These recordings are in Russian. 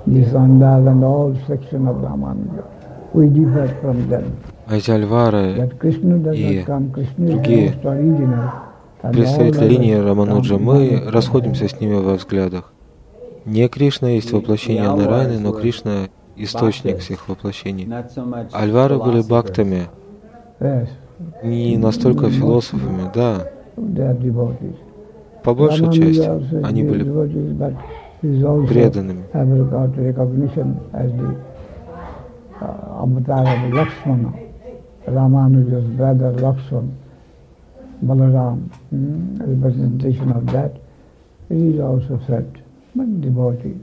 This Andal and all section of Ramanuja, we differ from them. А эти Альвары That Krishna does и not come, Krishna is другие most original. And представители all линии others Рамануджа, come мы from расходимся с ними во взглядах. Не Кришна есть воплощение Нараяны, но Кришна — источник всех воплощений. Альвары были бхактами, Yes, не настолько философами, да, they are devotees. по большей Ramanuja части also они is были devotees, but he is also преданными. have got recognition as the avatar of Lakshmana, Ramanuja's brother Lakshmana, Balaram, representation of that. He is also said, but devotee.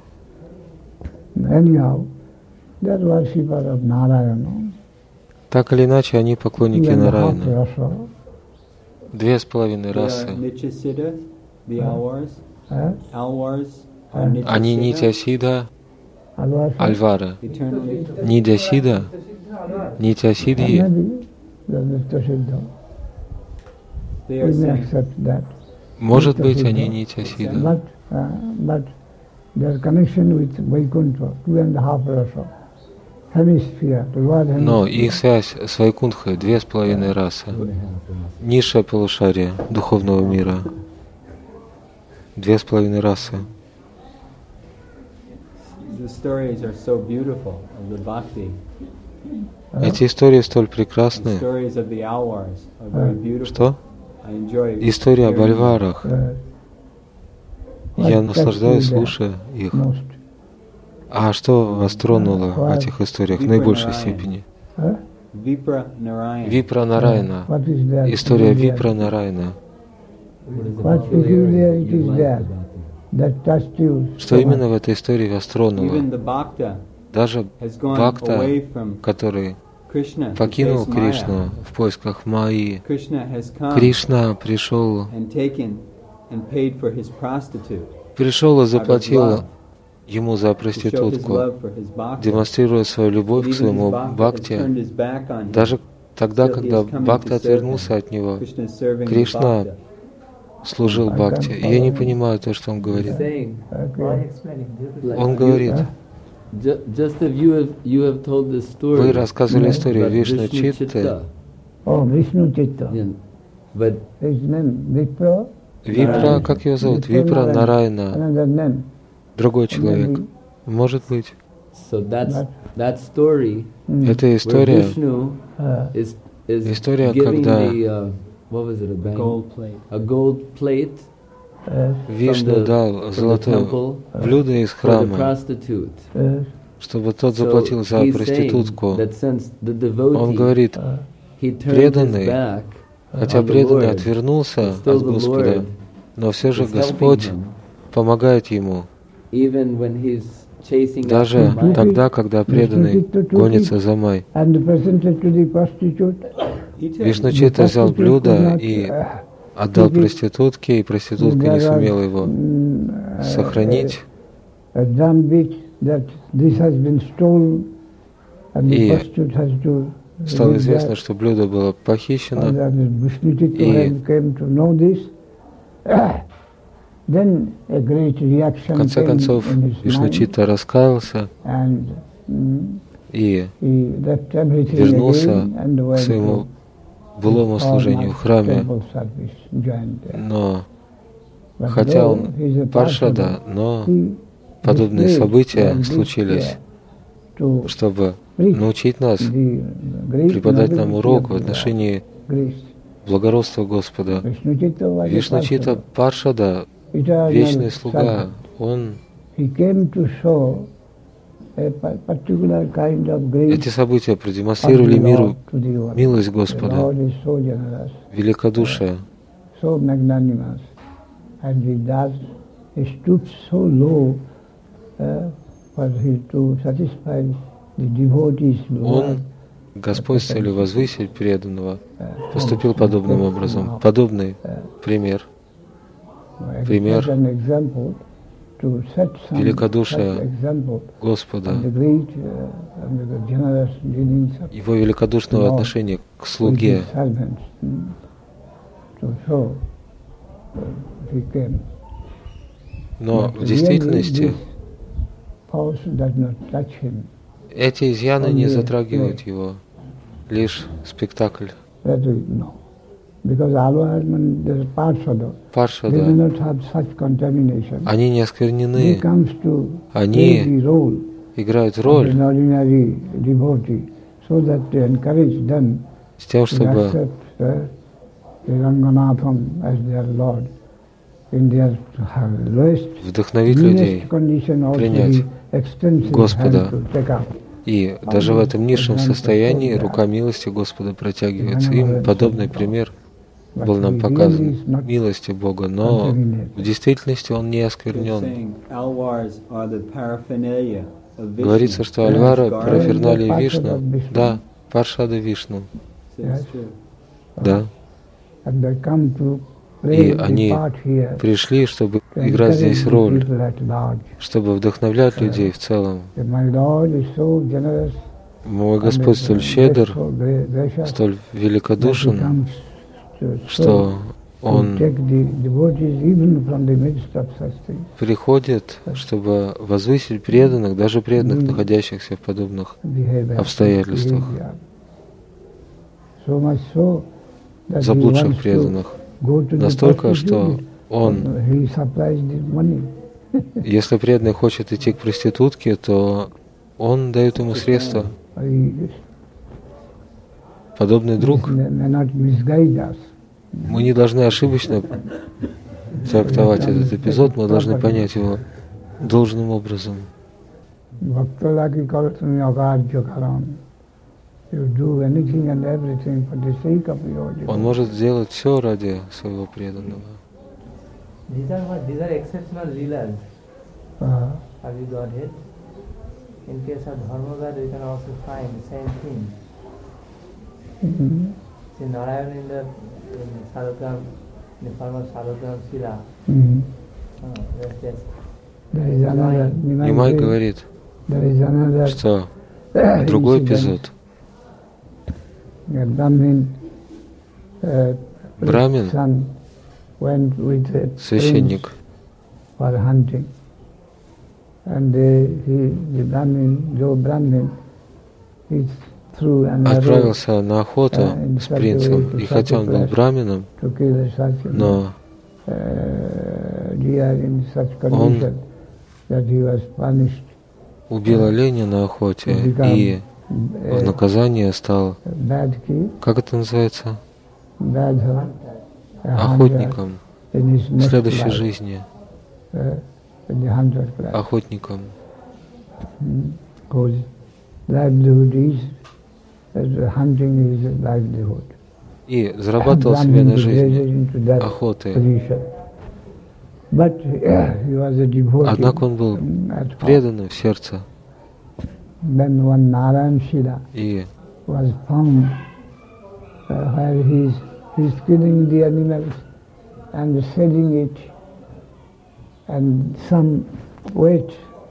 Anyhow, they are worshippers of Narayana. Так или иначе, они поклонники Even the half Нараяны. rasa, 2,5 расы. Они Нитья-Сидха, Alvasa, Альвары. Нидья-Сидха, Нитья-Сидхи. maybe the Nitya-Siddha. We may accept that. Может быть, они Нитья-Сидха. But their connection with Vaikuntha, 2.5 rasa, hemisphere, the world Но hemisphere. их связь с Вайкунтхой — 2,5 расы. Низшее полушарие духовного мира. 2,5 расы. The stories are so beautiful of the bhakti. Эти истории столь прекрасны. The stories of the Alvars are very beautiful. Что? I enjoy История об hearing them. Альварах. Я наслаждаюсь, слушая их. Most. А что вас тронуло в этих историях в наибольшей степени? Vipra Narayana. Випра Нараяна. What is there? История Випра Нараяна. What peculiarity is there that touched you? Что именно в этой истории вас тронуло? Even the Bhakta Даже has gone Бхакта, away from который Krishna to покинул chase Maya. Кришну в поисках Майи, Krishna has come Кришна пришел and taken and paid for his prostitute, и заплатил love. ему за to show his проститутку, love for his Bhakta. демонстрируя свою любовь But к even своему his Bhakta has Бхакте. turned his back on him. Даже тогда, Still he когда is coming Бхакта to serve отвернулся him. от него, Krishna is serving Кришна Bhakta. служил Бхакте. Я не понимаю то, что он говорит. Saying, Он говорит, just as you have told this story. вы рассказывали историю about Вишну Vishnu Читты. Chitta. Oh, Vishnu Chitta. Yeah. But His name, Vipra. Випра, как его зовут? Випра Нараяна. Another name. Другой человек. Может быть. so that story. Это Where история, Vishnu is история, giving когда the what was it, a bank? Gold plate. A gold plate Вишну from дал the золотое temple блюдо из for the храма, prostitute. чтобы тот So заплатил за he's проститутку. saying that since the Он devotee говорит, he turned his преданный, back хотя on the преданный Lord, отвернулся but still от the Господа, Lord но все же is helping Господь him, помогает ему, even when he's chasing даже after Maya. тогда, когда преданный гонится за Май. And presented to the prostitute. He took Вишнучита взял блюдо и отдал проститутке, и проститутка не сумела его сохранить. A drumbeat that this has been stolen, and the И prostitute has to. Стало известно, что блюдо было похищено, и came to know this. Then a great reaction в конце came концов in his mind, Вишнучита раскаялся and и he left everything вернулся again and к went своему to былому служению в храме. temple service, joined there. Но But хотя though он he is a паршада, Parshada, но he подобные displayed события like this случились, to чтобы preach научить нас, the great преподать нам nobility урок of в the отношении Greece. благородства Господа. Vishnuchitta was a Вишнучита Parshada. Паршада, Eternal вечный слуга, servant. он He came to show a particular kind of grace эти события of продемонстрировали the миру Lord to the world. милость The Господа, Lord is so generous, великодушие. so magnanimous, and he does, he stoops so low for him to satisfy the devotees. Он, Господь с целью возвысить преданного, поступил подобным образом. Подобный пример пример an example to set some великодушия such example Господа, of the great and the generous dealings of Его великодушного отношения к with слуге. his servants. To show he came. Но But в действительности really faults does not touch him. Эти изъяны не затрагивают его, лишь спектакль. That we know. Because alvars, there's Parshada. They may Паршада, not have such contamination. они не He осквернены, comes to play они the role играют of роль an ordinary devotee, so that to encourage them с тем, to чтобы accept the Ranganatham as their Lord in their lowest, вдохновить людей meanest condition also принять he extends his Господа. hand to take up. И даже в этом низшем состоянии рука милости Господа протягивается им. Подобный пример был нам показан милости Бога, но в действительности он не осквернен. Говорится, что Альвара параферналия Вишну, да, Паршада Вишну, да. And they come to И play the они part here, пришли, чтобы to играть encourage здесь the роль, people at large. чтобы вдохновлять людей в целом. That my Lord is so generous, Мой and Господь is столь щедр, so gracious, столь that he великодушен, comes to что to Он take the devotees even from the midst of such things. приходит, чтобы возвысить преданных, даже преданных, находящихся в подобных Behavior, обстоятельствах, behavior. So much so that he заблудших wants to преданных. go to the Настолько, что prostitute. он, He supplies the money. если преданный хочет идти к проститутке, то он дает ему средства. He Подобный друг, may not misguide us. мы не должны ошибочно трактовать этот эпизод, мы должны понять его должным образом. Bhaktalaki karatami akarya karam. You do anything and everything for the sake of your Он devotee. может сделать все ради своего преданного. These are exceptional leelas of the Godhead. In case of Dharmagad, we can also find the same thing. See Narayan in the Salokram, in the form of Salokram Sila. There is another, Нимай говорит, there is another что другой эпизод. Brahmin, Брамин, son went with a священник, prince for hunting. And the Brahmin, he threw an arrow отправился на охоту с принцем, и хотя он был брамином, to kill such но deer in such condition that he was punished. убил оленя на охоте и в наказание стал, Bad king, как это называется, bad охотником in his в next следующей life, жизни, in the hunter's life, охотником. whose livelihood is hunting is a livelihood. И зарабатывал себе на жизнь into that охотой. position. But he was a devotee. Однако он был at heart. преданным в сердце. Then one Narayan Shila И was found where he's killing the animals and selling it, and some weight,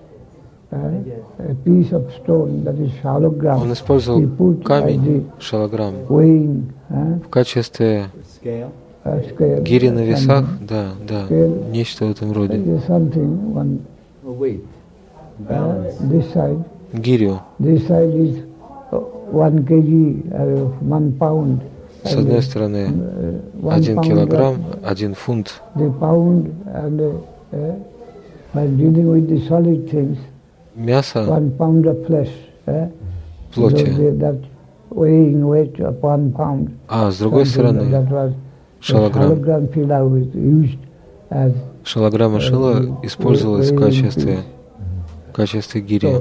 a piece of stone that is shalogram. он использовал He put камень, шалограмм, weighing в качестве scale. гири на весах, And, да, scale. нечто в этом роде. There's something one Weight, balance. this side. Гирю. This side is 1 kg, 1 pound. С одной стороны 1 килограмм, 1 фунт. The pound and by dealing with the solid things, Мясо, 1 pound of flesh. плоти. So that weighing weight of 1 pound. А с другой стороны that was шалограмм. hologram fila was used as Шалограмма шила использовалась в качестве гири.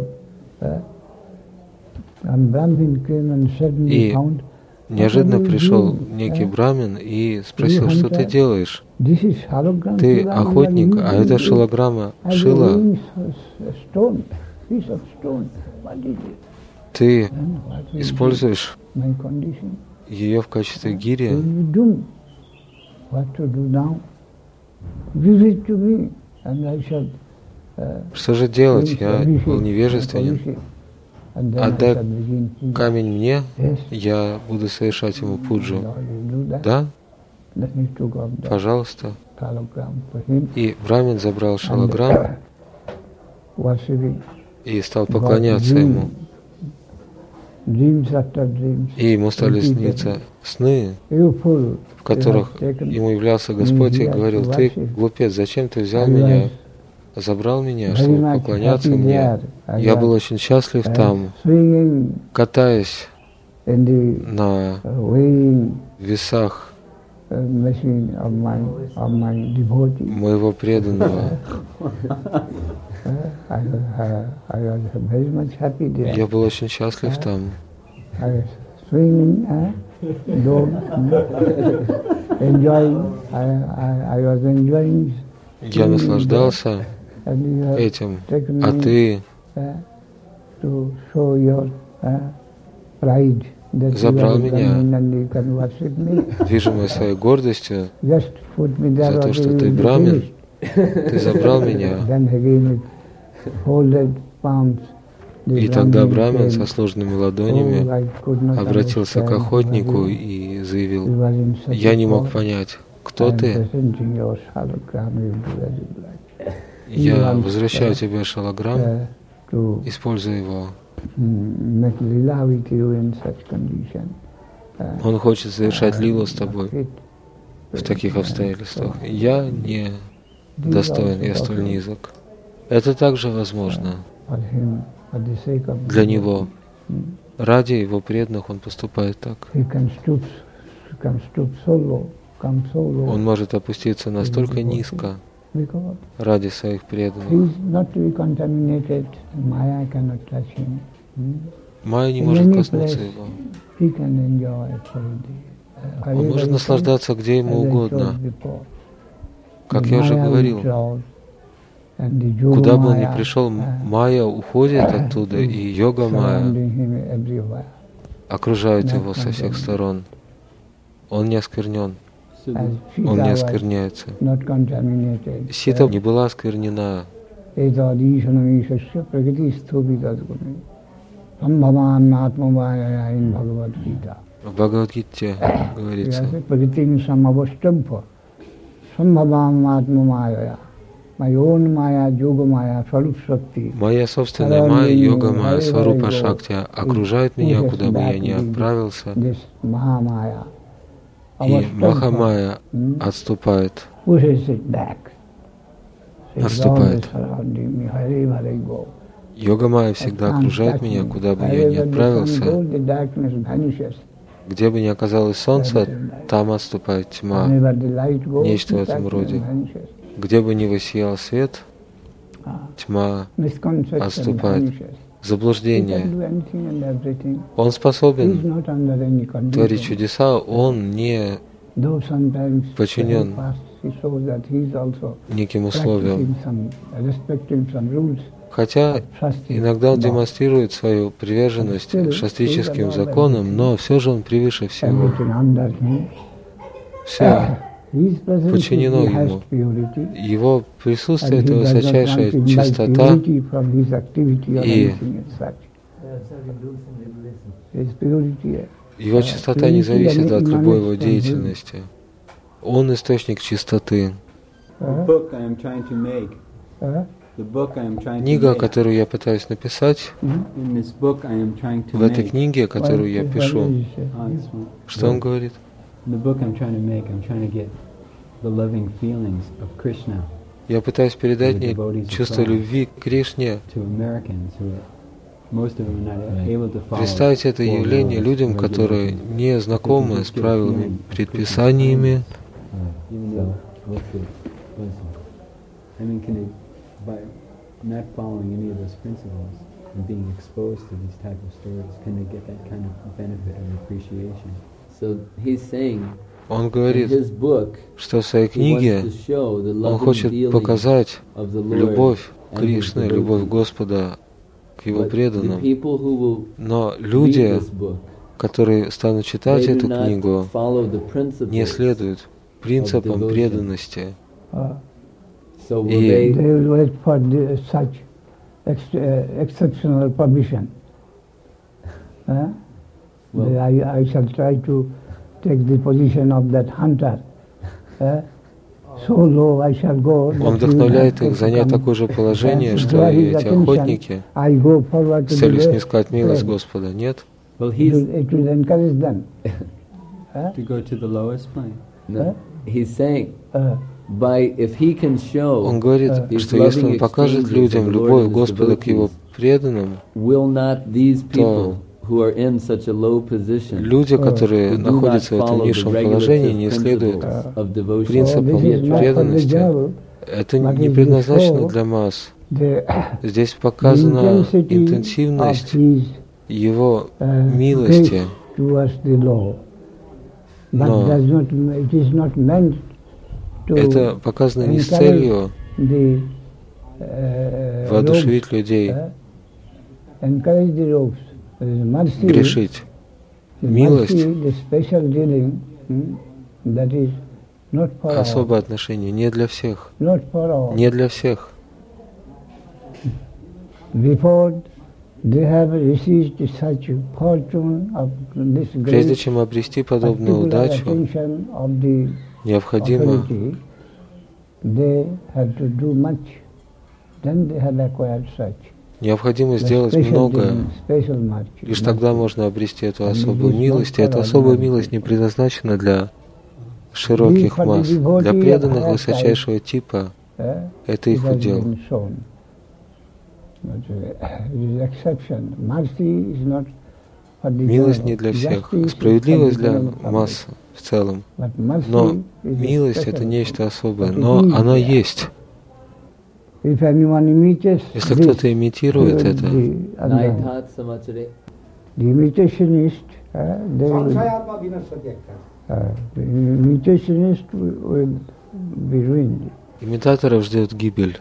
and Brahmin came and suddenly И found неожиданно пришел некий брамин и спросил, что ты делаешь? this is hologram Ты fila, охотник, а это as шалограмма a шила. weighing stone, piece of stone. What is it? Ты And what will используешь be my condition? ее в качестве What гири. will you do? What to do now? Give it to me, and I shall. Что же делать? Я был невежественен. And then Отдай I shall begin puja. камень мне, Yes. я буду совершать ему пуджу. Lord, you do that. Да, Then he took up the пожалуйста. hologram for him И брамин забрал шалограмм, worshipping. и стал поклоняться ему. И ему стали сниться сны, в которых ему являлся Господь и говорил: «Ты, глупец, зачем ты взял меня, забрал меня, чтобы поклоняться мне? Я был очень счастлив там, катаясь на весах моего преданного. Я был очень счастлив там. Я наслаждался этим, а ты забрал меня, движимой своей гордостью за то, что ты брамин. Ты забрал меня. И тогда брамин со сложными ладонями обратился к охотнику и заявил: «Я не мог понять, кто ты? Я возвращаю тебе шалограмм, используй его». Он хочет совершать лилу с тобой в таких обстоятельствах. Я не достоин, я столь низок. Это также возможно. Для него, ради его преданных, он поступает так. Он может опуститься настолько низко ради своих преданных. Майя не может коснуться его. Он может наслаждаться где ему угодно. Как я уже говорил, куда бы он ни пришел, майя уходит оттуда, и йога майя окружает его со всех сторон. Он не осквернен, он не оскверняется. Сита не была осквернена. В Бхагавад-гите говорится: «Моя собственная майя, йога майя, сварупа шакти окружает меня, куда бы я ни отправился, и Маха-майя отступает. Йога майя всегда окружает меня, куда бы я ни отправился. Где бы ни оказалось солнце, там отступает тьма». Нечто в этом роде. Где бы ни воссиял свет, тьма отступает. Заблуждение. Он способен творить чудеса, он не подчинен неким условиям. Хотя иногда он демонстрирует свою приверженность шастрическим законам, но все же он превыше всего. Все подчинено ему. Его присутствие — это высочайшая чистота, и его чистота не зависит от любой его деятельности. Он источник чистоты. Книга, которую я пытаюсь написать, в этой книге, которую я пишу, что он говорит? Я пытаюсь передать мне чувство любви к Кришне. Представить это явление людям, которые не знакомы с правилами, предписаниями. Он говорит, что в своей книге он хочет показать любовь Кришны, любовь Господа к его преданным. Но люди, которые станут читать эту книгу, не следуют принципам преданности. И take the position of that hunter, Он вдохновляет их занять такое же положение, что и эти охотники, с целью снискать милость Господа. Нет? Well, he's to go to the lowest plane. No, he's saying, if he can show, Он говорит, что если он покажет людям любовь Господа к его преданным, то люди, которые находятся в этом низшем положении, не следуют принципам преданности. Это не предназначено для масс. Здесь показана интенсивность его милости, но это показано не с целью воодушевить людей грешить. Милость, особое отношение, не для всех. Не для всех. Прежде чем обрести подобную удачу, необходимо сделать многое. Лишь тогда можно обрести эту особую милость. И эта особая милость не предназначена для широких масс. Для преданных высочайшего типа это их удел. Милость не для всех, справедливость для масс в целом. Но милость — это нечто особое, но оно есть. Если кто-то имитирует это, имитаторов ждет гибель.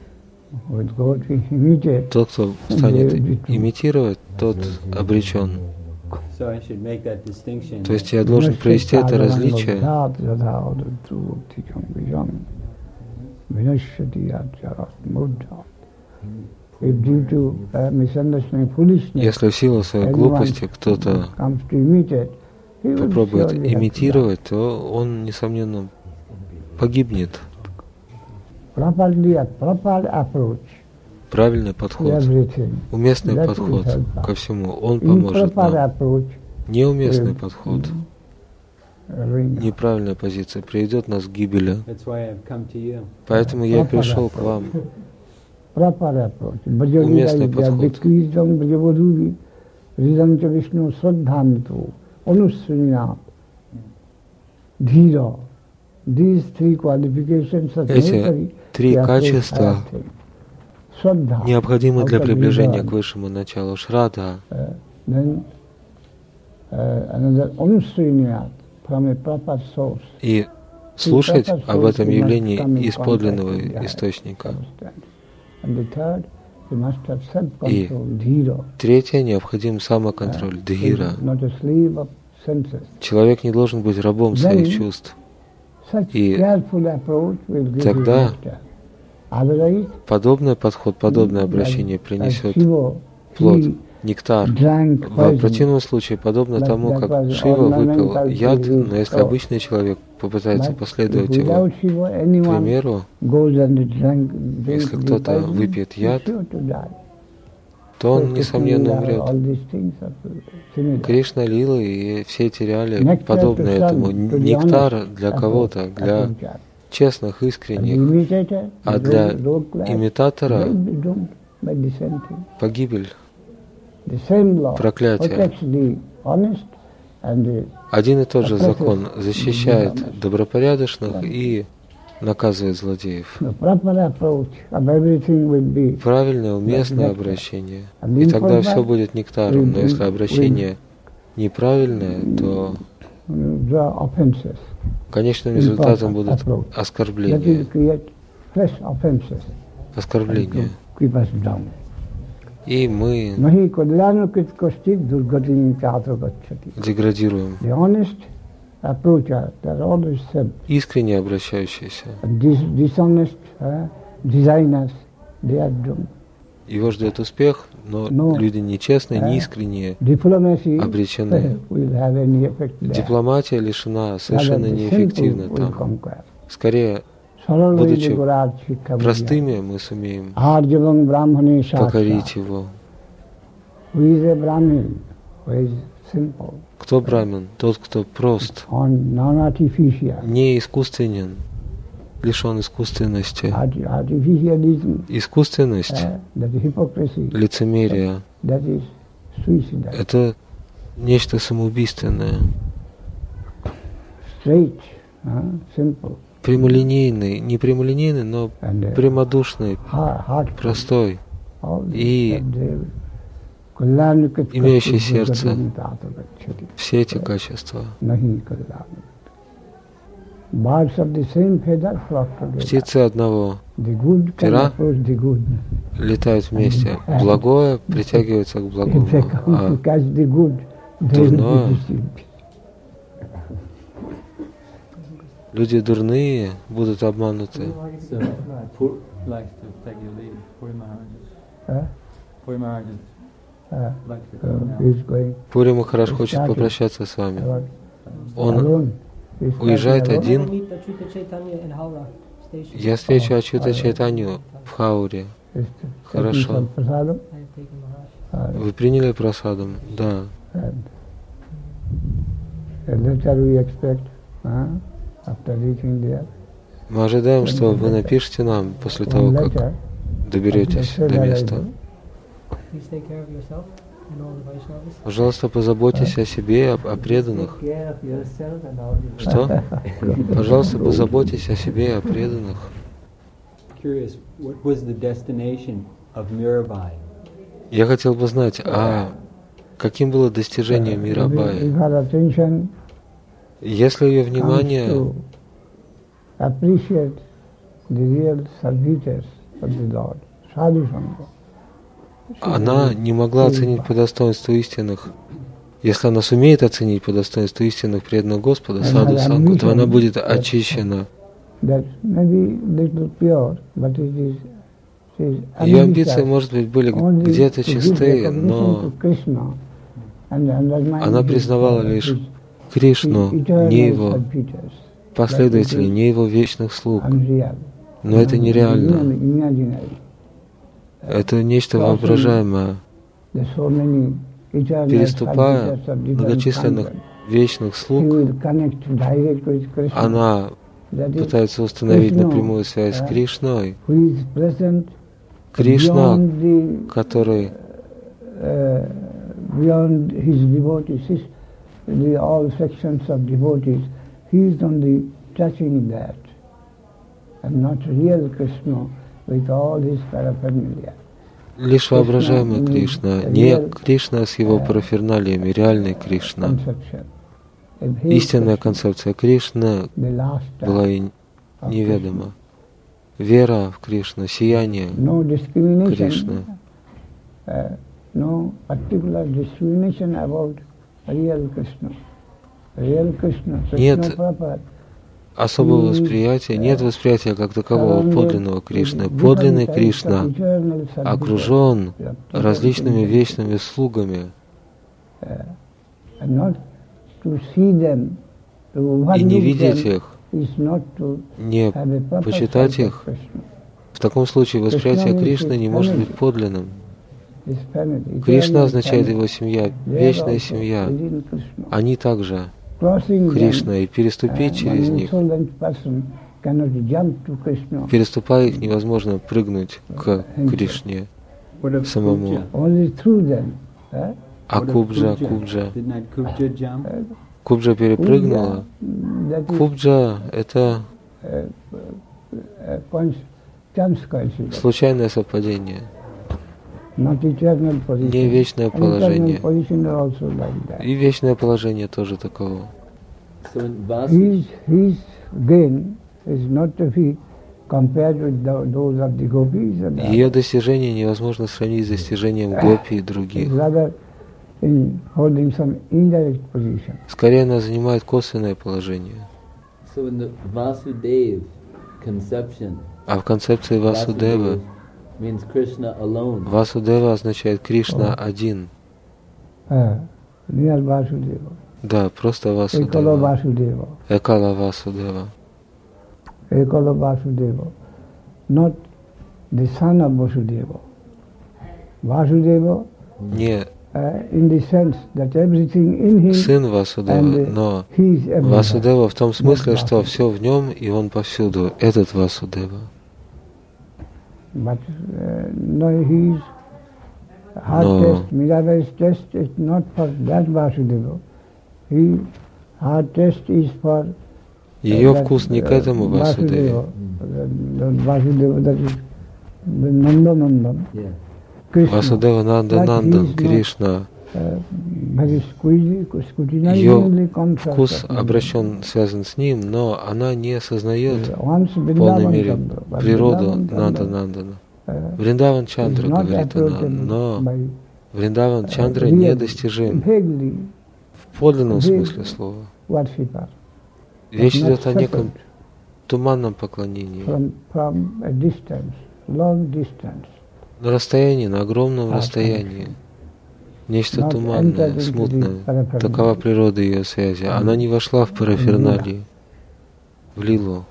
Тот, кто станет имитировать, тот обречен. То есть я должен провести это различие. Если в силу своей глупости кто-то попробует имитировать, то он, несомненно, погибнет. Правильный подход, уместный подход ко всему, он поможет нам. Неуместный подход, неправильная позиция приведет нас к гибели. Поэтому я пришел к вам. Уместный подход. Эти три качества необходимы для приближения к высшему началу Шрадха. И слушать об этом явлении из подлинного источника. И третье, необходим самоконтроль, дхира. Человек не должен быть рабом своих чувств. И тогда подобный подход, подобное обращение принесет плод, нектар. В противном случае, подобно тому, как Шива выпил яд, но если обычный человек попытается последовать его примеру, если кто-то выпьет яд, то он, несомненно, умрет. Кришна Лила и все эти реалии подобны этому. Нектар для кого-то, для честных, искренних, а для имитатора погибель, проклятие. Один и тот же закон защищает добропорядочных и наказывает злодеев. Правильное, уместное обращение. И тогда все будет нектаром. Но если обращение неправильное, то конечным результатом будут оскорбления. Оскорбления. И мы деградируем. Искренне обращающиеся. Его ждет успех, но люди нечестные, неискренние, обречены. Дипломатия лишена, совершенно неэффективна там. Скорее, Будучи простыми, мы сумеем покорить его. Кто брамин? Тот, кто прост, не искусственен, лишен искусственности. Искусственность, лицемерие — это нечто самоубийственное. Прямолинейный, не прямолинейный, но прямодушный, простой и имеющий сердце. Все эти качества. Птицы одного пера летают вместе. Благое притягивается к благому, а дурное, люди дурные будут обмануты. Пури Махарадж хочет попрощаться с вами. Он уезжает один. Я встречу Ачюта Чайтанью в Хауре. Хорошо. Вы приняли прасадам? Да. Мы ожидаем, что вы напишите нам после того, как доберетесь до места. Пожалуйста, позаботьтесь о себе, о преданных. Что? Пожалуйста, позаботьтесь о себе и о преданных. Я хотел бы знать, каким было достижение Мирабаи? Если ее внимание она не могла оценить по достоинству истинных. Если она сумеет оценить по достоинству истинных преданных Господа, саду сангу, то она будет очищена. Ее амбиции, может быть, были где-то чисты, но она признавала лишь Кришну, не его последователей, не его вечных слуг. Но это нереально. Это нечто воображаемое. Переступая многочисленных вечных слуг, она пытается установить напрямую связь с Кришной. Кришна, который лишь воображаемый Кришна, не Кришна с его параферналиями, реальный Кришна. Истинная концепция Кришны была и неведома. Вера в Кришну, сияние Кришны. Нет особого восприятия, нет восприятия как такового подлинного Кришны. Подлинный Кришна окружен различными вечными слугами. И не видеть их, не почитать их, в таком случае восприятие Кришны не может быть подлинным. Кришна означает его семья, вечная семья. Они также Кришна, и переступить через них, переступая их, невозможно прыгнуть к Кришне самому. А Кубджа перепрыгнула. Кубджа — это случайное совпадение, не вечное положение. И вечное положение тоже таково. Ее достижение невозможно сравнить с достижением гопи и других. Скорее она занимает косвенное положение. А в концепции Васудевы Васудева означает Кришна один. Да, просто Васудева. Экала Васудева. Ekala Vasudeva, not the son of Vasudeva. Vasudeva, не in the sense that everything in him, сын Васудева, но he is everywhere. Васудева в том смысле, что все в нем, и он повсюду. Этот Васудева. But no, his heart test, Miraba's test is not for that Vasudeva. Her test is for Ее вкус не к этому Васудеве. Vasudeva, that is Nandanandan. Yeah. Васудева Нанданандан, Кришна. Ее вкус обращен, связан с ним, но она не осознает в полной мере природу Нанданандана. Вриндаван Чандра, говорит она, но Вриндаван Чандра недостижим в подлинном смысле слова. Речь идет о неком туманном поклонении. На расстоянии, на огромном расстоянии. Нечто туманное, смутное. Такова природа ее связи. Она не вошла в параферналии, в лилу.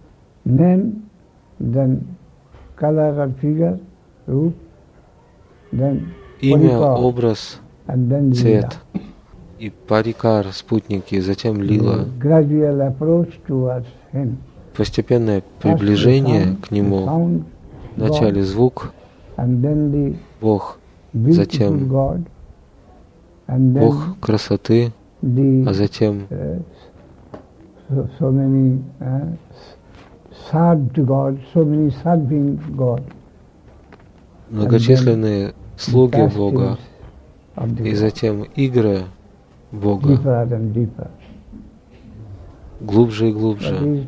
Имя, образ, цвет и парикар, спутники, затем лила. Постепенное приближение к нему. Вначале звук, Бог, затем Бог красоты, а затем многочисленные слуги Бога, и затем игры Бога, глубже и глубже.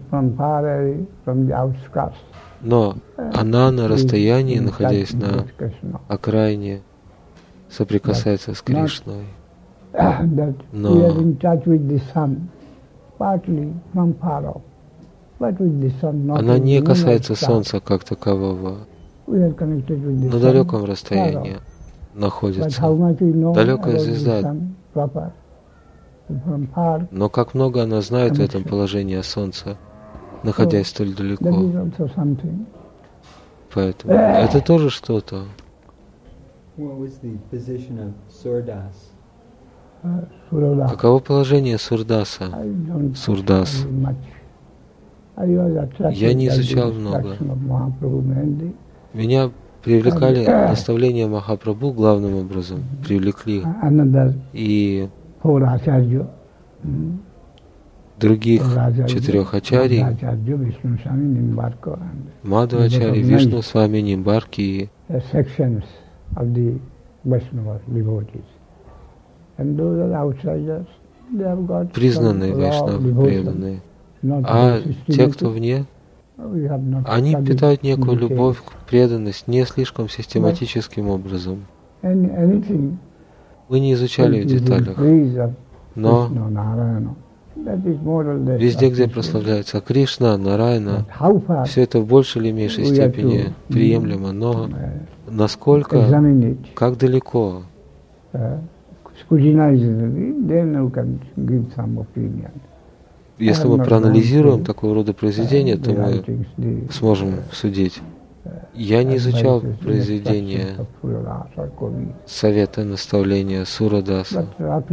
Но она на расстоянии, находясь на окраине, соприкасается с Кришной. Но она не касается Солнца как такового, на далеком расстоянии находится. Далекая звезда. Но как много она знает в этом положении о Солнце, находясь столь далеко. Поэтому это тоже что-то. Каково положение Сурдаса? Сурдас. Я не изучал много. Меня привлекали наставления Махапрабху главным образом. Привлекли. И других 4 ачарий, Мадхвачари, Вишну Свами, Нимбарки, признанные вайшнавы, преданные. А те, кто вне, они питают некую любовь, преданность не слишком систематическим образом. Мы не изучали в деталях, но везде, где прославляется Кришна, Нараяна, все это в большей или меньшей степени приемлемо, но насколько, как далеко, если мы проанализируем такого рода произведения, то мы сможем судить. Я не изучал произведения совета, наставления Сурадаса.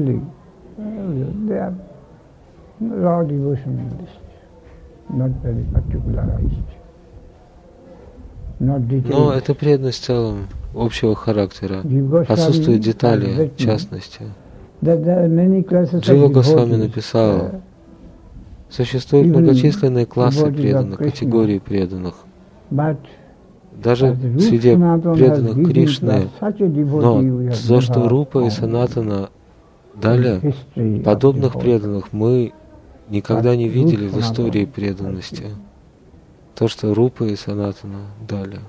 Но это преданность в целом общего характера. Отсутствуют детали, в частности. Джива Госвами написал, существуют многочисленные классы преданных, категории преданных. Даже среди преданных Кришны, но то, что Рупа и Санатана дали, подобных преданных мы никогда не видели в истории преданности. То, что Рупа и Санатана дали.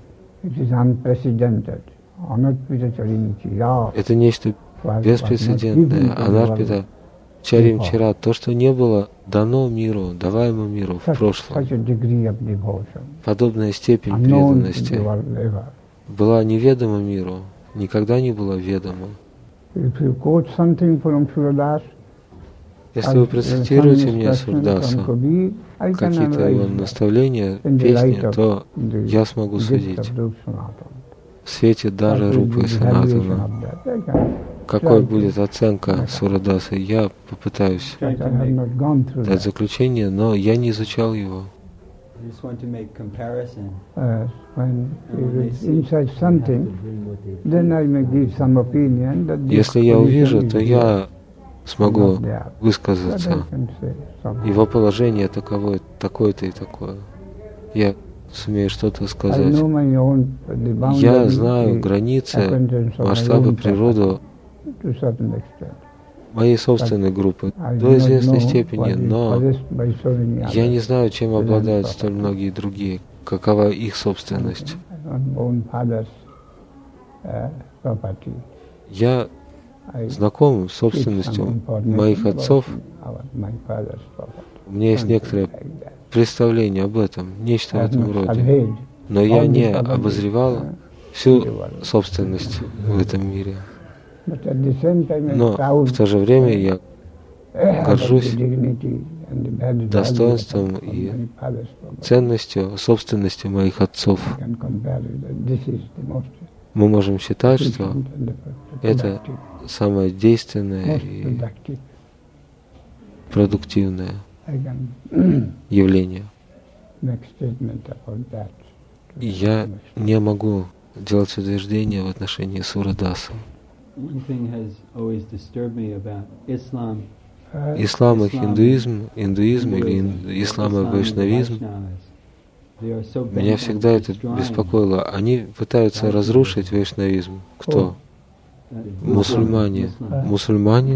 Это нечто беспрецедентное. Анарпита Чаримчара, то, что не было дано миру, даваемо миру в прошлом. Подобная степень преданности была неведома миру, никогда не была ведома. Если вы процитируете мне Сурдасу, какие-то его наставления, песни, то я смогу судить в свете дара Рупы Санатана. Какой будет оценка Сурадасы, я попытаюсь дать заключение, но я не изучал его. Если я увижу, то я смогу высказаться. Его положение таковое, такое-то и такое. Я сумею что-то сказать. Я знаю границы, масштабы, природу моей собственной группы до известной степени, но я не знаю, чем обладают столь многие другие, какова их собственность. Я знаком с собственностью моих отцов. У меня есть некоторое представление об этом, нечто в этом роде. Но я не обозревал всю собственность в этом мире. Но в то же время я горжусь достоинством и ценностью собственности моих отцов. Мы можем считать, что это самое действенное и продуктивное явление. И я не могу делать утверждения в отношении Сурадасы. Ислам и индуизм или ислам и вайшнавизм, меня всегда это беспокоило. Они пытаются разрушить вайшнавизм. Кто? Мусульмане. Мусульмане?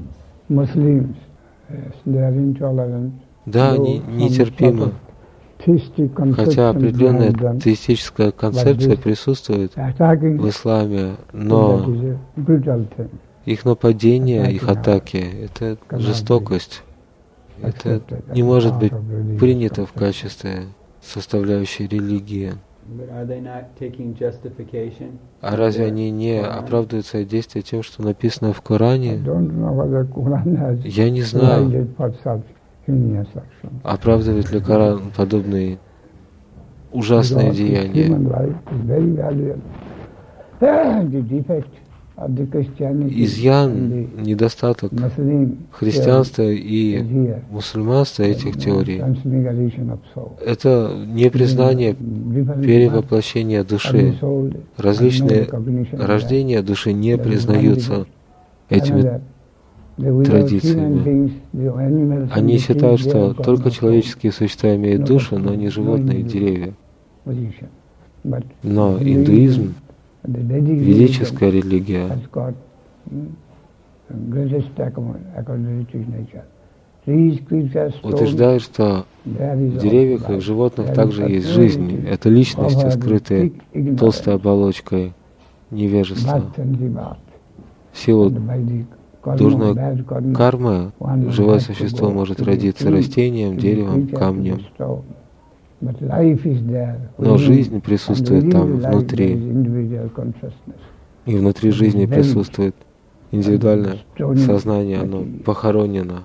Да, они нетерпимы. Хотя определенная теистическая концепция присутствует в исламе, но их нападения, их атаки — это жестокость. Это не может быть принято в качестве составляющей религии. А разве они не оправдывают свои действия тем, что написано в Коране? Я не знаю, оправдывает ли Коран подобные ужасные деяния. Изъян, недостаток христианства и мусульманства этих теорий — это непризнание перевоплощения души. Различные рождения души не признаются этими традициями. Они считают, что только человеческие существа имеют душу, но не животные и деревья. Но индуизм, ведическая религия, утверждает, что в деревьях и в животных также есть жизнь. Это личности, скрытые толстой оболочкой невежества. В силу дурной кармы живое существо может родиться растением, деревом, камнем. Но жизнь присутствует там внутри. И внутри жизни присутствует индивидуальное сознание, оно похоронено.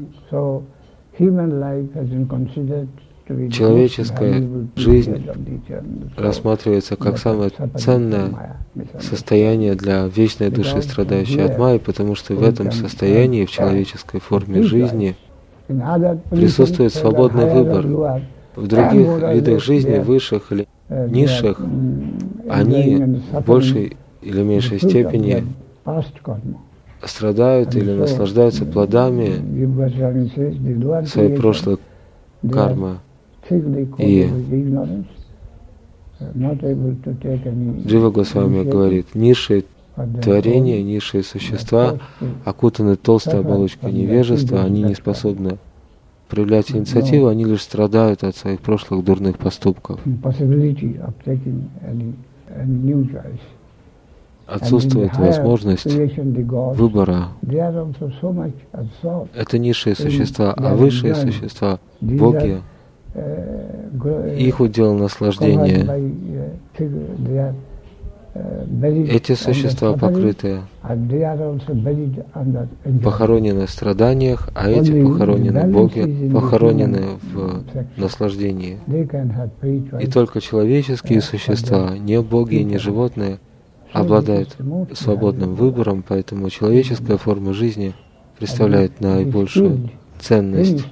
Человеческая жизнь рассматривается как самое ценное состояние для вечной души, страдающей от майи, потому что в этом состоянии, в человеческой форме жизни, присутствует свободный выбор. В других видах жизни, высших или низших, они в большей или меньшей степени страдают или наслаждаются плодами своей прошлой кармы. И Джива Госвами говорит, низшие творения, низшие существа окутаны толстой оболочкой невежества, они не способны проявлять инициативу, они лишь страдают от своих прошлых дурных поступков. Отсутствует возможность выбора. Это низшие существа, а высшие существа, боги, их удел наслаждение. Эти существа покрыты, похоронены в страданиях, а эти похоронены в Боге, похоронены в наслаждении. И только человеческие существа, не боги и не животные, обладают свободным выбором, поэтому человеческая форма жизни представляет наибольшую ценность.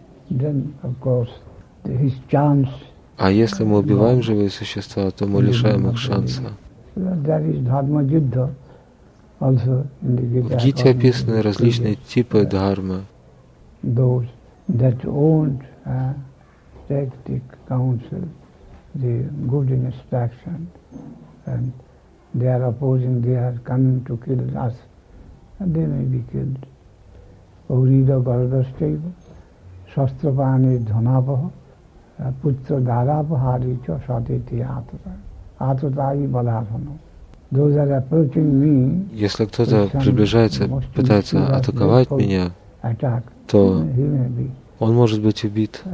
А если мы убиваем живые существа, то мы лишаем их шанса. В Гите описаны различные типы дхармы. Если кто-то приближается, пытается атаковать меня, то он может быть убит.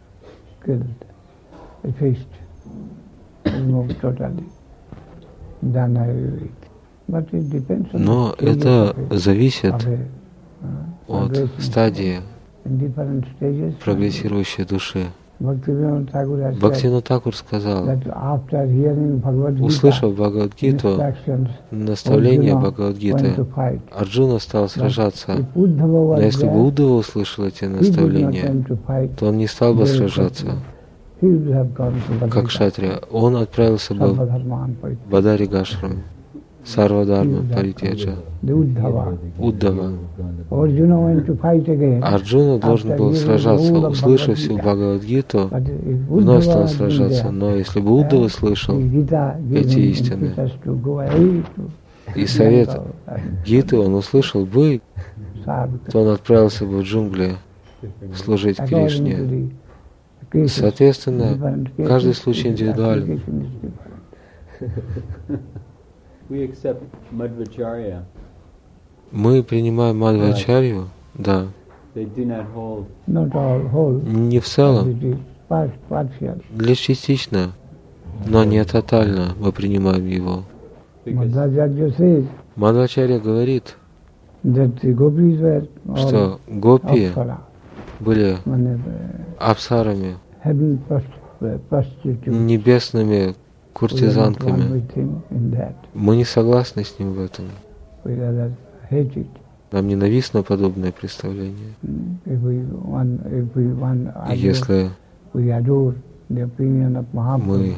Но это зависит от стадии прогрессирующей души. Бхактивинода Тхакур сказал, услышав Бхагавад-гиту, наставление Бхагавад-гиты, Арджуна стал сражаться. Но если бы Уддава услышал эти наставления, то он не стал бы сражаться, как кшатрия. Он отправился бы в Бадаригашрам, Сарвадharma Паритьяджа, Уддава. Арджуна должен был сражаться, услышав всю Бхагавад-гиту, вновь стал сражаться. Но если бы Уддава слышал эти истины и совет Гиты он услышал бы, то он отправился бы в джунгли служить Кришне. Соответственно, каждый случай индивидуален. Мы принимаем Мадхвачарью, да, не в целом, лишь частично, но не тотально мы принимаем его. Мадхвачарья говорит, что гопи были апсарами, небесными куртизанками. Мы не согласны с ним в этом. Нам ненавистно подобное представление. Если мы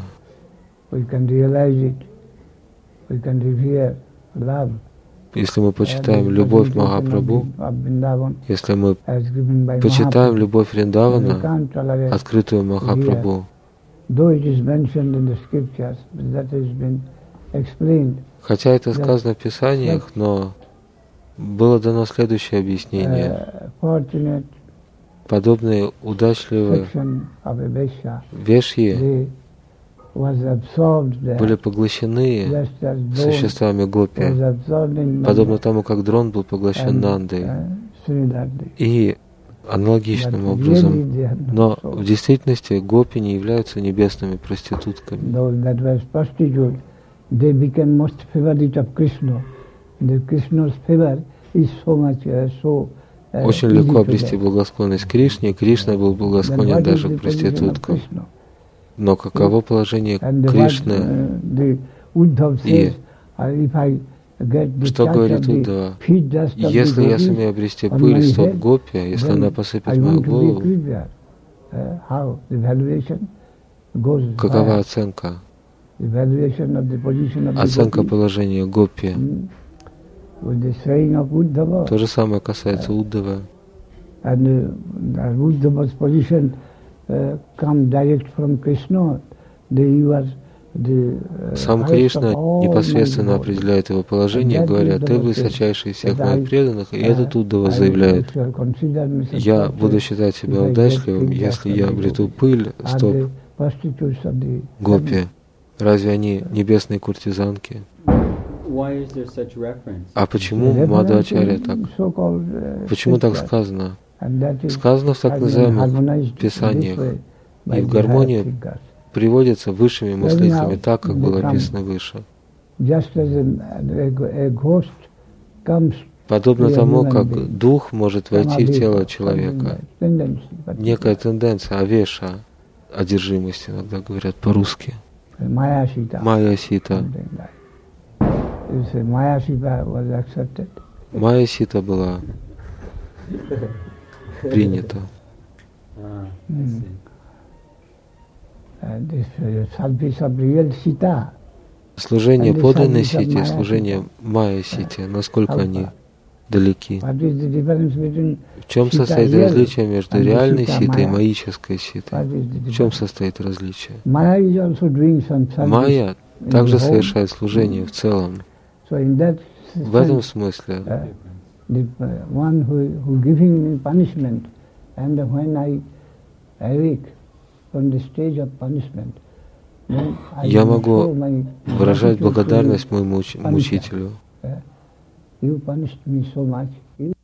если мы почитаем любовь Махапрабху, если мы почитаем любовь Вриндавана, открытую Махапрабху, хотя это сказано в Писаниях, но было дано следующее объяснение. Подобные удачливые вешьи были поглощены существами гопи, подобно тому, как дрон был поглощен Нандой. И аналогичным образом. Но в действительности гопи не являются небесными проститутками. Очень легко обрести благосклонность Кришне, и Кришна был благосклонен даже к проституткам. Но каково положение Кришны? И что говорит Уддава? Если я сумею обрести пыль стоп гопи, если она посыпет мою голову, какова оценка? Оценка положения гопи. То же самое касается Уддавы. Сам Кришна непосредственно определяет его положение, говоря, «Ты высочайший из всех моих преданных», и этот Уддава заявляет, «Я буду считать себя удачливым, если я обрету пыль стоп гопи». Разве они небесные куртизанки? А почему Мадхвачарья так? Почему так сказано? Сказано в так называемых писаниях, и в гармонии приводится высшими мыслителями так, как было описано выше. Just as a ghost comes Подобно тому, как дух может войти в тело человека. Некая тенденция, авеша, одержимость, иногда говорят по-русски. Майя-сита. Майя-сита была принята. Служение подлинной сити, служение майя-сити, насколько они далеки. В чем состоит различие между реальной ситой и майической ситой? В чем состоит различие? Майя также совершает служение в целом. В этом смысле я могу выражать благодарность моему мучителю. You punished me so much.